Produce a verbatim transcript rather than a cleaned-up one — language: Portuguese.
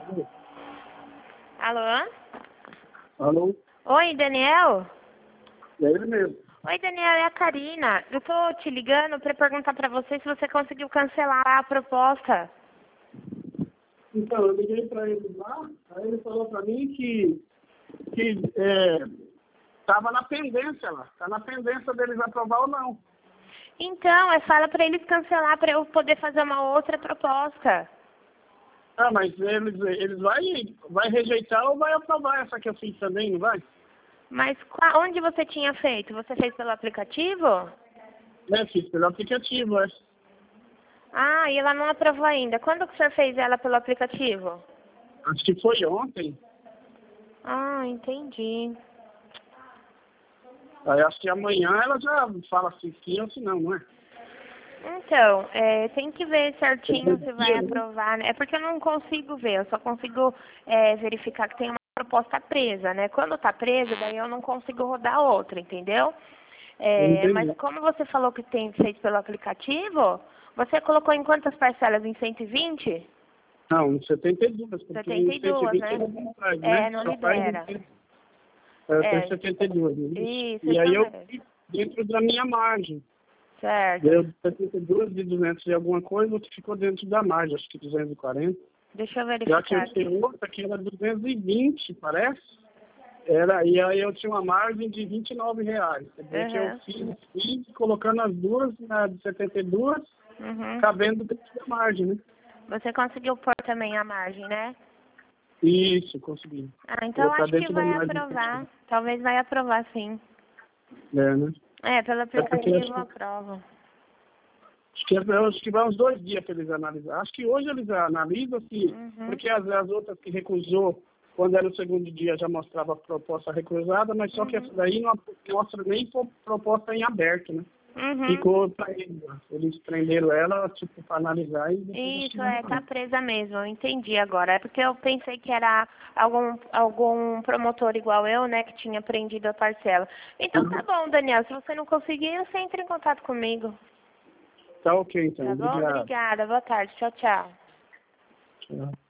Alô? Alô? Oi, Daniel? É ele mesmo. Oi, Daniel, é a Karina. Eu tô te ligando para perguntar para você se você conseguiu cancelar a proposta. Então, eu liguei para ele lá, aí ele falou para mim que que é, tava na pendência lá. Tá na pendência deles aprovar ou não. Então, é fala para eles cancelar para eu poder fazer uma outra proposta. Ah, mas eles, eles vai, vai rejeitar ou vai aprovar essa que eu fiz também, não vai? Mas qua- onde você tinha feito? Você fez pelo aplicativo? É, fiz pelo aplicativo, é. Ah, e ela não aprovou ainda. Quando que o senhor fez ela pelo aplicativo? Acho que foi ontem. Ah, entendi. Aí acho que amanhã ela já fala se sim ou se não, não é? Então, é, tem que ver certinho se vai Dia, né? aprovar, né? É porque eu não consigo ver, eu só consigo é, verificar que tem uma proposta presa, né? Quando tá presa, daí eu não consigo rodar outra, entendeu? Eu É, mas entendi. como você falou que tem feito pelo aplicativo, você colocou em quantas parcelas? Em cento e vinte? Não, setenta e dois, porque setenta em e cento e duas, vinte né? ele não faz, É, né? não Só faz libera. eu tenho É, setenta e dois, né? isso, E isso aí eu mesmo. fiz dentro da minha margem. Certo. Deu setenta e dois de duzentos e alguma coisa, o que ficou dentro da margem, acho que duzentos e quarenta. Deixa eu Já que verificar eu tinha aqui. outra que era duzentos e vinte, parece. Era, e aí eu tinha uma margem de vinte e nove reais. Quer dizer que eu Uhum. fiz, fiz colocando as duas, na de setenta e dois, Uhum. cabendo dentro da margem, né? Você conseguiu pôr também a margem, né? Isso, consegui. Ah, então Colocar acho que dentro da vai margem. aprovar. Talvez vai aprovar, sim. É, né? É, pelo É porque acho aplicativo que, aprova. acho que, acho que vai uns dois dias para eles analisar. Acho que hoje eles analisam, assim, Uhum. porque as, as outras que recusou, quando era o segundo dia, já mostrava a proposta recusada, mas só que essa Uhum. daí não mostra nem pro- proposta em aberto, né? Uhum. Ficou para eles. Lá. Eles prenderam ela, tipo, para analisar e depois acho que Isso, vai é, tá falar. presa mesmo, eu entendi agora. É porque eu pensei que era algum, algum promotor igual eu, né, que tinha prendido a parcela. Então tá bom, Daniel, se você não conseguir, você entra em contato comigo. Tá ok, então. Tá bom? Obrigado. Obrigada, boa tarde, tchau, tchau. Tchau.